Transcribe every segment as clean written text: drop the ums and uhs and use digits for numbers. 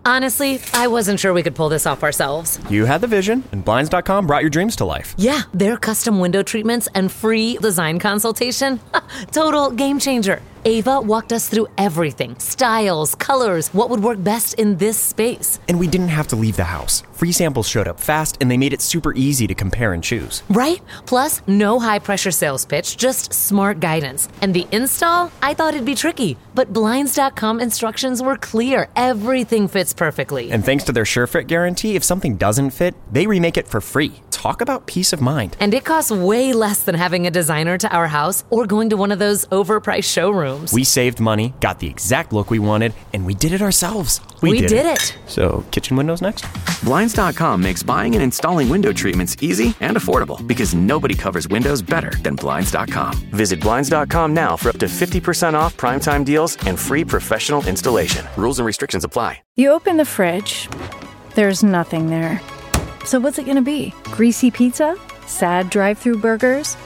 Honestly, I wasn't sure we could pull this off ourselves. You had the vision, and Blinds.com brought your dreams to life. Yeah, their custom window treatments and free design consultation. Total game changer. Ava walked us through everything. Styles, colors, what would work best in this space. And we didn't have to leave the house. Free samples showed up fast, and they made it super easy to compare and choose. Right? Plus, no high-pressure sales pitch, just smart guidance. And the install? I thought it'd be tricky, but Blinds.com instructions were clear. Everything fits perfectly. And thanks to their SureFit guarantee, if something doesn't fit, they remake it for free. Talk about peace of mind. And it costs way less than having a designer to our house or going to one of those overpriced showrooms. We saved money, got the exact look we wanted, and we did it ourselves. We did it. So, kitchen windows next? Blinds.com makes buying and installing window treatments easy and affordable because nobody covers windows better than Blinds.com. Visit Blinds.com now for up to 50% off primetime deals and free professional installation. Rules and restrictions apply. You open the fridge. There's nothing there. So what's it going to be? Greasy pizza? Sad drive-through burgers?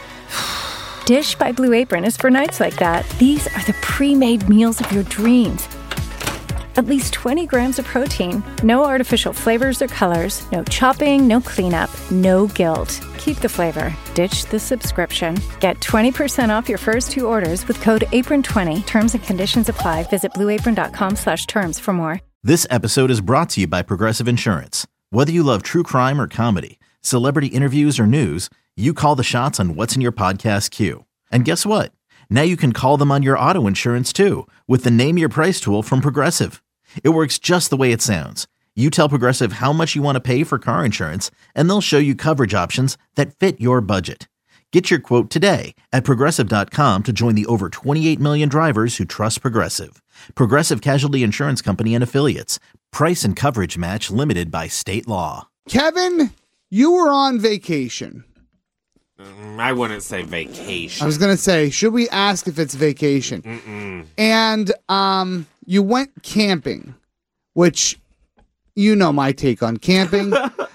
Dish by Blue Apron is for nights like that. These are the pre-made meals of your dreams. At least 20 grams of protein, no artificial flavors or colors, no chopping, no cleanup, no guilt. Keep the flavor. Ditch the subscription. Get 20% off your first 2 orders with code APRON20. Terms and conditions apply. Visit blueapron.com/terms for more. This episode is brought to you by Progressive Insurance. Whether you love true crime or comedy, celebrity interviews or news, you call the shots on what's in your podcast queue. And guess what? Now you can call them on your auto insurance too with the Name Your Price tool from Progressive. It works just the way it sounds. You tell Progressive how much you want to pay for car insurance, and they'll show you coverage options that fit your budget. Get your quote today at Progressive.com to join the over 28 million drivers who trust Progressive. Progressive Casualty Insurance Company and Affiliates. Price and coverage match limited by state law. Kevin, you were on vacation. I wouldn't say vacation. I was going to say, should we ask if it's vacation? Mm-mm. And you went camping, which you know my take on camping.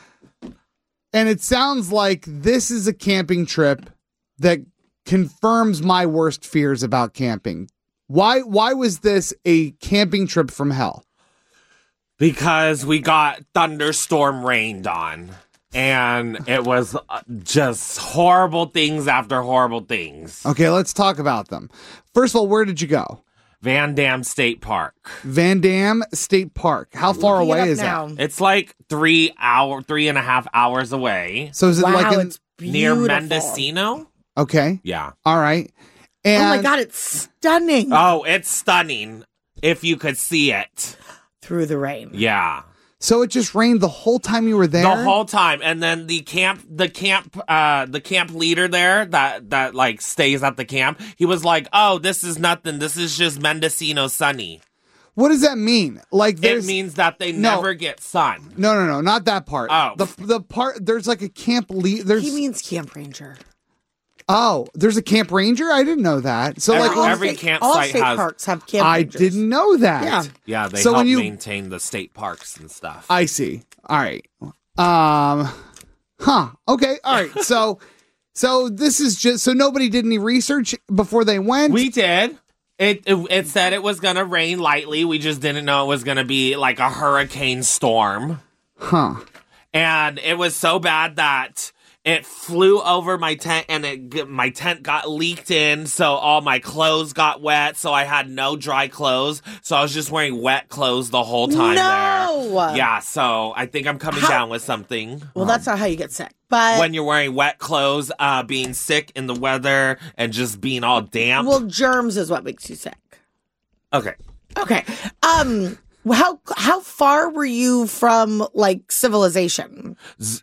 And it sounds like this is a camping trip that confirms my worst fears about camping. Why was this a camping trip from hell? Because we got thunderstorm rained on. And it was just horrible things after horrible things. Okay, let's talk about them. First of all, where did you go? Van Dam State Park. Van Dam State Park. How far away is that? It's like 3.5 hours away. So is it like it's near beautiful. Mendocino? Okay. Yeah. All right. And Oh my God, it's stunning. Oh, it's stunning if you could see it. Through the rain. Yeah. So it just rained the whole time you were there? The whole time. And then the camp leader there that like stays at the camp, he was like, "Oh, this is nothing. This is just Mendocino sunny." What does that mean? Like, it means that they never get sun. No, not that part. Oh. The part, there's like a camp lead. He means camp ranger. Oh, there's a camp ranger? I didn't know that. So every campsite all state has. parks have camp I rangers. didn't know that. Yeah. Yeah, they So help when you- maintain the state parks and stuff. I see. All right. Okay. All right. So this is just, so nobody did any research before they went? We did. It said it was gonna rain lightly. We just didn't know it was gonna be like a hurricane storm. Huh. And it was so bad that it flew over my tent, and my tent got leaked in, so all my clothes got wet, so I had no dry clothes. So I was just wearing wet clothes the whole time there. Yeah, so I think I'm coming down with something. Well, that's not how you get sick. But When you're wearing wet clothes, being sick in the weather, and just being all damp. well, germs is what makes you sick. Okay. Okay. How far were you from like civilization?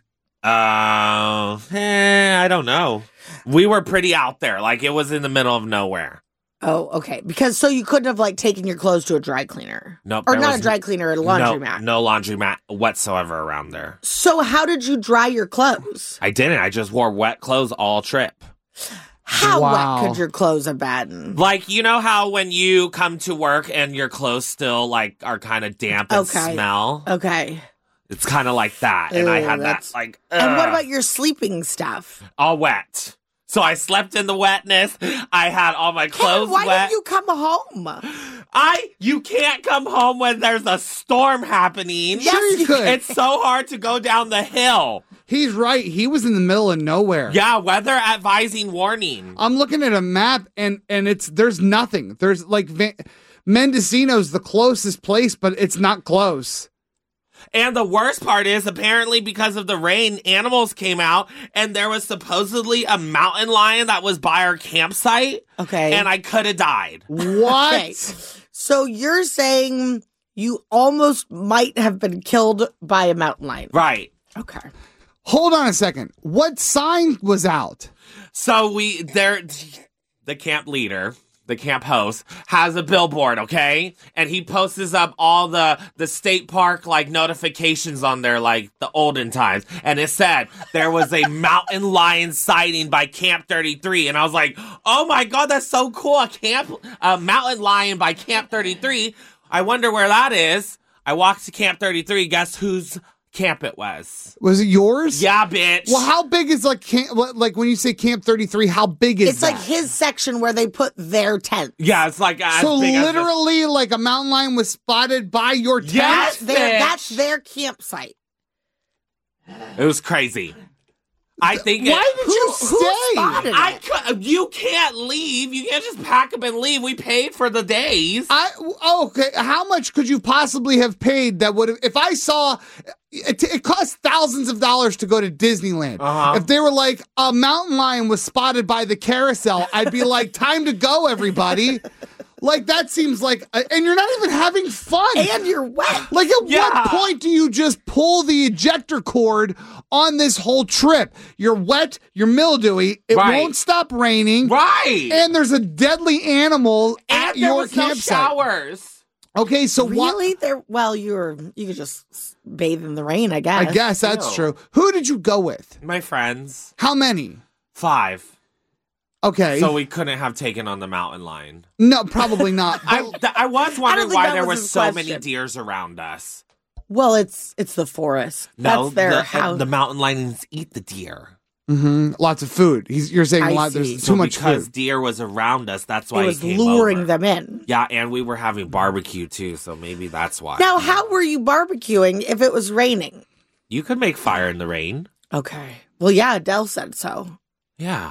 I don't know. We were pretty out there. Like, it was in the middle of nowhere. Oh, okay. Because so you couldn't have like taken your clothes to a dry cleaner. Nope. Or there not was a dry cleaner, a laundromat. No laundromat whatsoever around there. So how did you dry your clothes? I didn't. I just wore wet clothes all trip. How Wow. wet could your clothes have been? Like, you know how when you come to work and your clothes still like are kind of damp and Okay. smell? Okay. It's kind of like that. And I Ew, had that that's- like And what ugh, about your sleeping stuff? all wet. So I slept in the wetness. I had all my clothes Why wet. didn't you come home? You can't come home when there's a storm happening. Sure you could. It's so hard to go down the hill. He's right. He was in the middle of nowhere. Yeah, weather advising warning. I'm looking at a map and there's nothing. There's like Mendocino's the closest place, but it's not close. And the worst part is, apparently because of the rain, animals came out, and there was supposedly a mountain lion that was by our campsite. Okay. And I could have died. What? Okay. So you're saying you almost might have been killed by a mountain lion. Right. Okay. Hold on a second. What sign was out? So the camp leader, the camp host, has a billboard, okay? And he posts up all the state park, like, notifications on there, like the olden times. And it said there was a mountain lion sighting by Camp 33. And I was like, oh my God, that's so cool. A mountain lion by Camp 33. I wonder where that is. I walked to Camp 33. Guess whose camp it was? Was it yours? Yeah, bitch. Well, how big is like when you say Camp 33? How big is It's that? like his section where they put their tent. Yeah, it's like as so big as literally, like a mountain lion was spotted by your tent. Yes, That's their campsite. It was crazy. I think. Why did you Who stay? spotted it? You can't leave. You can't just pack up and leave. We paid for the days. Okay. How much could you possibly have paid that would have, if I saw, it costs thousands of dollars to go to Disneyland. Uh-huh. If they were like, a mountain lion was spotted by the carousel, I'd be like, time to go, everybody. Like, that seems like, and you're not even having fun. And you're wet. Like, at what point do you just pull the ejector cord on this whole trip? You're wet, you're mildewy, it Right. won't stop raining. Right. And there's a deadly animal at And there your was no campsite. showers. Okay, so Really? You could just bathe in the rain, I guess. I guess that's Ew. true. Who did you go with? My friends. How many? 5. Okay. So we couldn't have taken on the mountain lion. No, probably not. I was wondering think why that there was were his so question. many deers around us. Well, it's the forest. No, That's their house. the mountain lions eat the deer. Lots of food. You're saying I a lot. see. There's So too much because food. deer was around us, that's It why was he came luring over. them in. Yeah, and we were having barbecue too, so maybe that's why. Now, how were you barbecuing if it was raining? You could make fire in the rain. Okay. Well, yeah, Adele said so. Yeah.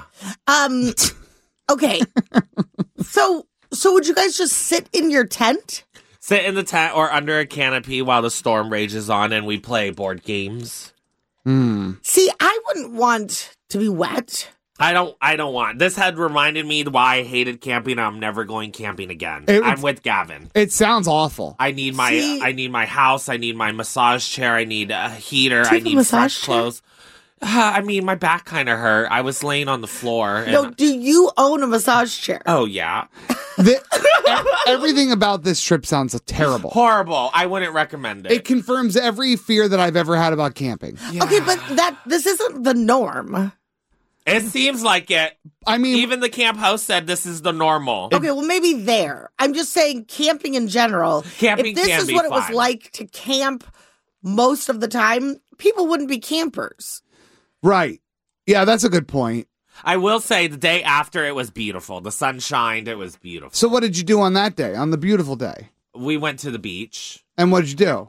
Okay. So would you guys just sit in your tent? Sit in the tent or under a canopy while the storm rages on and we play board games. See, I wouldn't want to be wet. I don't want. This had reminded me why I hated camping. I'm never going camping again. It's- I'm with Gavin. It sounds awful. I need See- my house. I need my massage chair. I need a heater. Do you I have a need massage fresh chair? clothes. I mean, my back kind of hurt. I was laying on the floor. And, No, do you own a massage chair? oh yeah, Everything about this trip sounds terrible. horrible. I wouldn't recommend it. It confirms every fear that I've ever had about camping. Okay, but this isn't the norm. It seems like it. I mean, Even the camp host said this is the normal. Okay, well, maybe there. I'm just saying camping in general. Camping if this can is be what it was fun. like to camp most of the time, people wouldn't be campers. right. Yeah, that's a good point. I will say the day after it was beautiful. The sun shined. It was beautiful. So what did you do on that day, on the beautiful day? We went to the beach. And what did you do?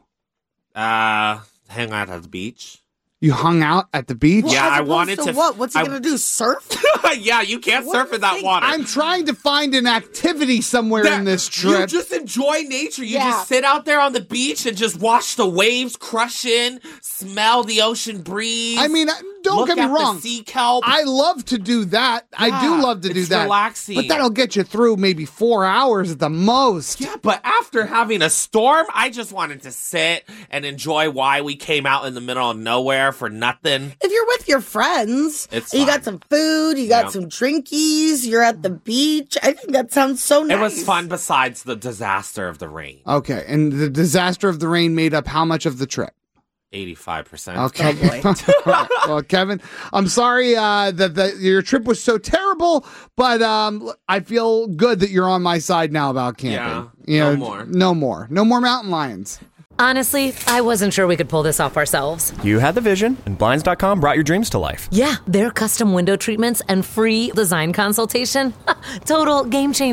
Hang out at the beach. You hung out at the beach? Yeah, As I opposed wanted to to- what? What's he I- going to do? Surf? Yeah, you can't What surf do in you that think? water. I'm trying to find an activity somewhere in this You trip. just enjoy nature. You Yeah. just sit out there on the beach and just watch the waves crush in, smell the ocean breeze. I mean, don't look get me at wrong. The sea kelp. I love to do that. I do Yeah, love to do it's that. relaxing. But that'll get you through maybe 4 hours at the most. Yeah, but after having a storm, I just wanted to sit and enjoy why we came out in the middle of nowhere for nothing. If you're with your friends, It's you got fun. some food, you got Yeah. some drinkies, you're at the beach. I think that sounds so nice. It was fun besides the disaster of the rain. Okay, and the disaster of the rain made up how much of the trip? 85%. Okay. Well, Kevin, I'm sorry that your trip was so terrible, but I feel good that you're on my side now about camping. Yeah, no more. No more mountain lions. Honestly, I wasn't sure we could pull this off ourselves. You had the vision, and Blinds.com brought your dreams to life. Yeah, their custom window treatments and free design consultation. Total game changer.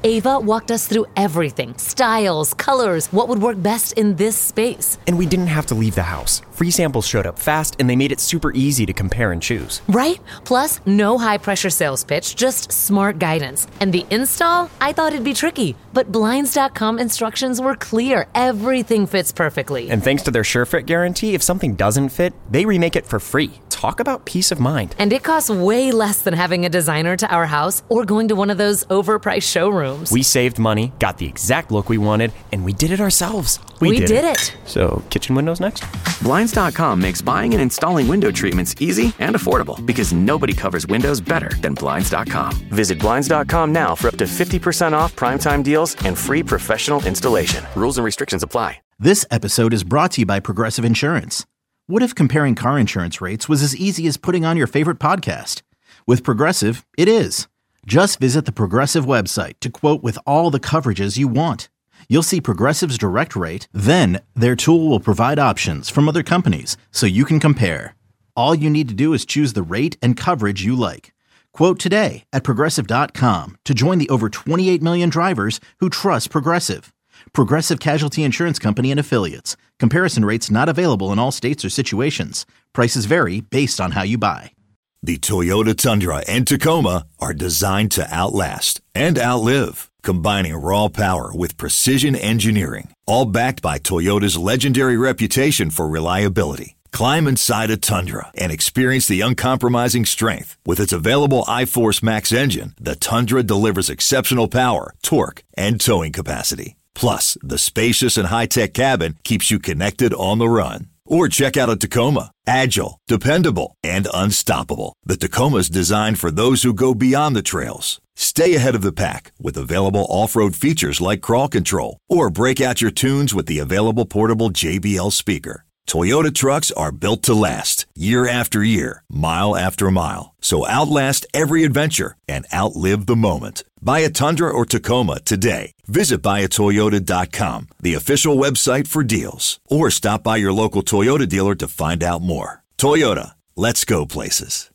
Ava walked us through everything: styles, colors, what would work best in this space. And we didn't have to leave the house. Free samples showed up fast, and they made it super easy to compare and choose. Right? Plus, no high-pressure sales pitch, just smart guidance. And the install? I thought it'd be tricky, but Blinds.com instructions were clear. Everything fits perfectly. And thanks to their SureFit guarantee, if something doesn't fit, they remake it for free. Talk about peace of mind. And it costs way less than having a designer to our house or going to one of those overpriced showrooms. We saved money, got the exact look we wanted, and we did it ourselves. We did it. So, kitchen windows next? Blinds.com makes buying and installing window treatments easy and affordable because nobody covers windows better than Blinds.com. Visit Blinds.com now for up to 50% off primetime deals and free professional installation. Rules and restrictions apply. This episode is brought to you by Progressive Insurance. What if comparing car insurance rates was as easy as putting on your favorite podcast? With Progressive, it is. Just visit the Progressive website to quote with all the coverages you want. You'll see Progressive's direct rate, then their tool will provide options from other companies so you can compare. All you need to do is choose the rate and coverage you like. Quote today at Progressive.com to join the over 28 million drivers who trust Progressive. Progressive Casualty Insurance Company and Affiliates. Comparison rates not available in all states or situations. Prices vary based on how you buy. The Toyota Tundra and Tacoma are designed to outlast and outlive, combining raw power with precision engineering, all backed by Toyota's legendary reputation for reliability. Climb inside a Tundra and experience the uncompromising strength. With its available iForce Max engine, the Tundra delivers exceptional power, torque, and towing capacity. Plus, the spacious and high-tech cabin keeps you connected on the run. Or check out a Tacoma. Agile, dependable, and unstoppable. The Tacoma's designed for those who go beyond the trails. Stay ahead of the pack with available off-road features like crawl control. Or break out your tunes with the available portable JBL speaker. Toyota trucks are built to last, year after year, mile after mile. So outlast every adventure and outlive the moment. Buy a Tundra or Tacoma today. Visit buyatoyota.com, the official website for deals. Or stop by your local Toyota dealer to find out more. Toyota, let's go places.